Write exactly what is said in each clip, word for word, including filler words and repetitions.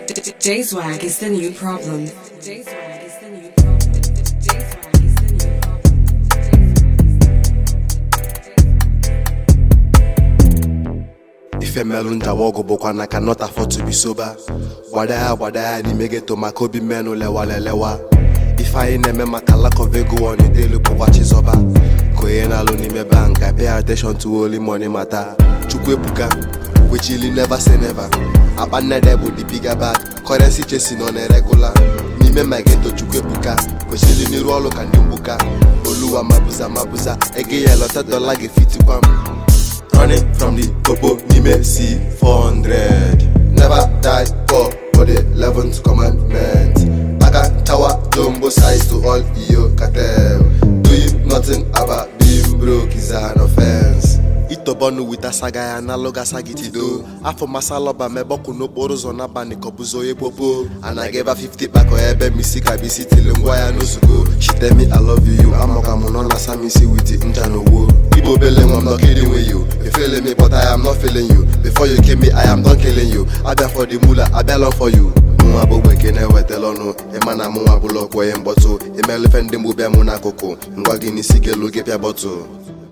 J-Swag is the new problem. Ife melu njawa ọgụ bụkwa na cannot afford to be sober. Gbada ya gbada ya n'ime geto maka obi mmenụ lewalelewa. Ife anyị na-eme maka lack of ego on the daily bụkwa Chizọba. Ka onye na-alụ n'ime bank, I pay attention to only money matter. Chukwu ebuka, we chili never say never. Akpa nnede bụ the bigger bag, currency chasing on a regular. N'ime my geto Chukwu ebuka, kwesịrị n'iru ọlụ ka ndị mbuka. Oluwa mabuza mabuza, ege ya lọta dollar ga-efitikwa m. Running from the popo, Nime C four hundred. Never die poor for the eleventh commandment. Aga tower, jumbo size to all E O cartel. Doing nothing about being broke is an offense. Itobonu with a saga analog asagiti do. After masaloba meboku no boros on a bani kobuzo ye popo. And I gave her fifty back or ebe misika be city lungwaya no sugo. She tell me I love you, Amokamonona Samisi with the Njano wo. Ibo beleng, I'm not kidding with you. You feeling me, but I am not feeling you. Before you came me, I am done killing you. I been for the mula, I been long for you. Mwa bo weke ne wetelono. Emana mwa bulo kwa yemboto. Emele fendi mube muna koko. Ngwagi nisike luge pia boto.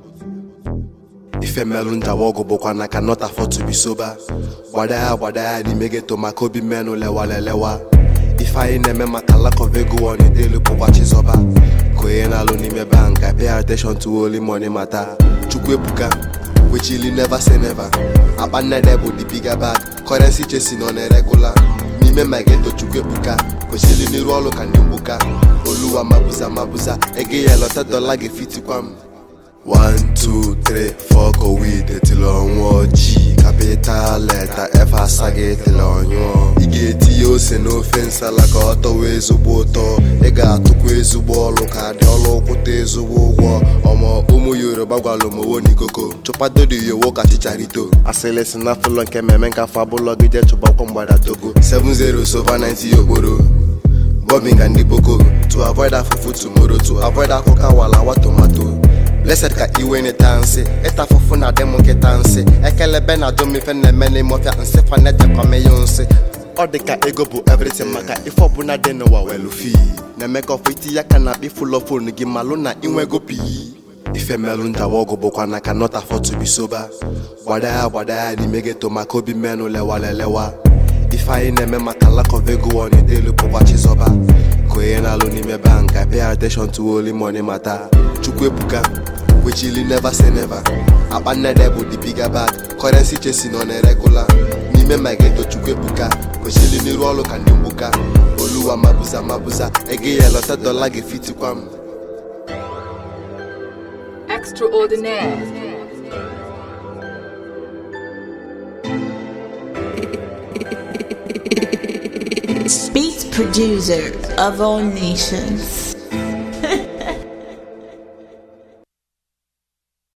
Ife melu njawa ọgụ bụkwa na cannot afford to be sober. Gbada ya gbada ya n'ime geto maka obi mmenụ lewalelewa. Ife anyị na-eme maka lack of ego on the daily bụkwa Chizọba. Ka onye na-alụ n'ime bank, I pay attention to only money matter. Chukwu ebuka, we chili never say never. Akpa nnede bụ the bigger bag, currency chasing on a regular. N'ime my geto Chukwu ebuka, kwesịrị n'iru ọlụ ka ndị mbuka. Oluwa mabuza mabuza, ege ya lọta dollar ga-efitikwa m. One, two, three, four, go with it till on one G. Capital letter F asage till on you. Igeti yo se no offense like always uboto. Ega tukwe zubo loka de olo kote zubo wo. Omo umu Yoruba gwalomo woni koko. Chopado di yo woka chicharito. Aselesi na fulon ke memenka fabulo gide chuba kwambada togo. Seven zero over ninety yoboro. Bobbing and dipoko. To avoid that fufu tomorrow. To avoid that coca wala wa tomato. Blessed ka iwe ni tansi, eta fufu na demo ke tansi. Ekelebe na domi fe ne mene mofia nse fa ne de kwa me yonsi. Odeka ego bu everything maka ifo bu na de no wa welufi. Ne meko fiti ya kana bi full of phone gi malu na inwe go pi. Ife melu njawa ọgụ bụkwa na cannot afford to be sober. Gbada ya gbada ya n'ime geto maka obi mmenụ lewalelewa. Ife anyị na-eme maka lack of ego on the daily bụkwa Chizọba. Ka onye na-alụ n'ime bank, I pay attention to only money matter. Chukwu ebuka, we chili never say never. Akpa nnede bụ the bigger bag, currency chasing on a regular. N'ime my geto Chukwu ebuka, kwesịrị n'iru ọlụ ka ndị mbuka. Oluwa mabuza mabuza, ege ya lọta dollar ga-efitikwa m. Extraordinaire. Beat producer of all nations.